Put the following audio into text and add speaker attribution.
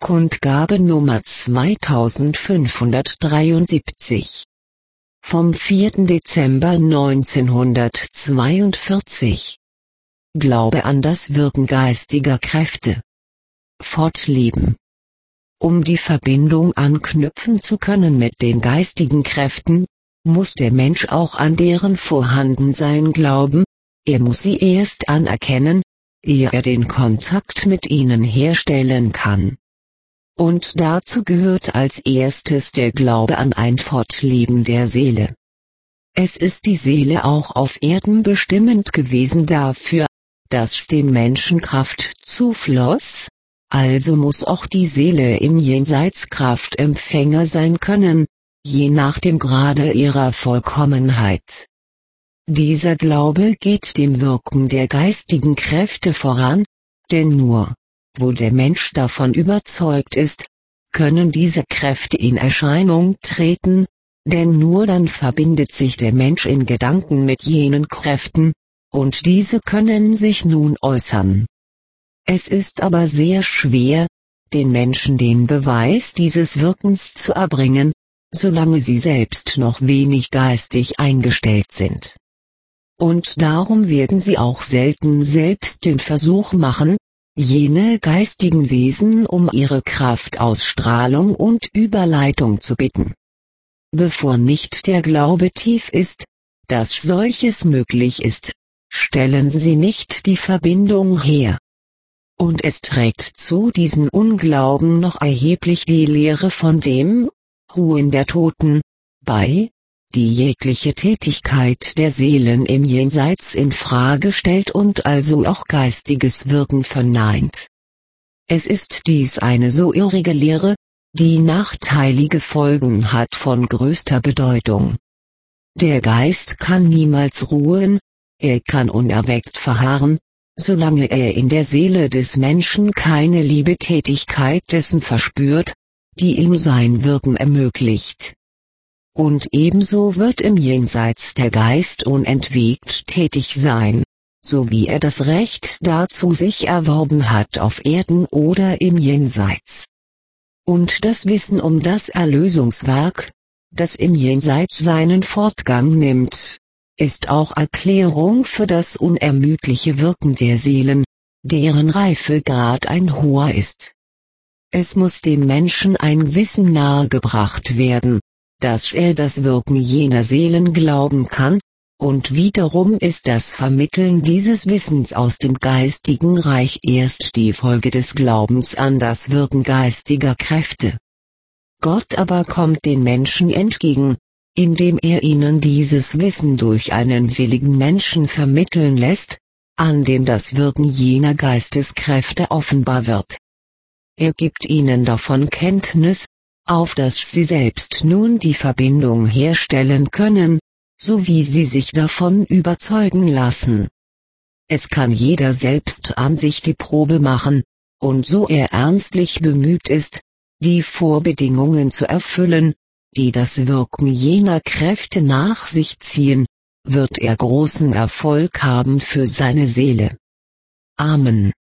Speaker 1: Kundgabe Nummer 2573. Vom 4. Dezember 1942. Glaube an das Wirken geistiger Kräfte. Fortleben. Um die Verbindung anknüpfen zu können mit den geistigen Kräften, muss der Mensch auch an deren Vorhandensein glauben, er muss sie erst anerkennen, ehe er den Kontakt mit ihnen herstellen kann. Und dazu gehört als erstes der Glaube an ein Fortleben der Seele. Es ist die Seele auch auf Erden bestimmend gewesen dafür, dass dem Menschen Kraft zufloss, also muss auch die Seele im Jenseits Kraftempfänger sein können, je nach dem Grade ihrer Vollkommenheit. Dieser Glaube geht dem Wirken der geistigen Kräfte voran, denn nur, wo der Mensch davon überzeugt ist, können diese Kräfte in Erscheinung treten, denn nur dann verbindet sich der Mensch in Gedanken mit jenen Kräften, und diese können sich nun äußern. Es ist aber sehr schwer, den Menschen den Beweis dieses Wirkens zu erbringen, solange sie selbst noch wenig geistig eingestellt sind. Und darum werden sie auch selten selbst den Versuch machen, jene geistigen Wesen um ihre Kraftausstrahlung und Überleitung zu bitten. Bevor nicht der Glaube tief ist, dass solches möglich ist, stellen sie nicht die Verbindung her. Und es trägt zu diesem Unglauben noch erheblich die Lehre von dem Ruhen der Toten bei, die jegliche Tätigkeit der Seelen im Jenseits in Frage stellt und also auch geistiges Wirken verneint. Es ist dies eine so irrige Lehre, die nachteilige Folgen hat von größter Bedeutung. Der Geist kann niemals ruhen, er kann unerweckt verharren, solange er in der Seele des Menschen keine Liebetätigkeit dessen verspürt, die ihm sein Wirken ermöglicht. Und ebenso wird im Jenseits der Geist unentwegt tätig sein, so wie er das Recht dazu sich erworben hat auf Erden oder im Jenseits. Und das Wissen um das Erlösungswerk, das im Jenseits seinen Fortgang nimmt, ist auch Erklärung für das unermüdliche Wirken der Seelen, deren Reifegrad ein hoher ist. Es muss dem Menschen ein Wissen nahegebracht werden, dass er das Wirken jener Seelen glauben kann, und wiederum ist das Vermitteln dieses Wissens aus dem geistigen Reich erst die Folge des Glaubens an das Wirken geistiger Kräfte. Gott aber kommt den Menschen entgegen, indem er ihnen dieses Wissen durch einen willigen Menschen vermitteln lässt, an dem das Wirken jener Geisteskräfte offenbar wird. Er gibt ihnen davon Kenntnis, auf dass sie selbst nun die Verbindung herstellen können, so wie sie sich davon überzeugen lassen. Es kann jeder selbst an sich die Probe machen, und so er ernstlich bemüht ist, die Vorbedingungen zu erfüllen, die das Wirken jener Kräfte nach sich ziehen, wird er großen Erfolg haben für seine Seele. Amen.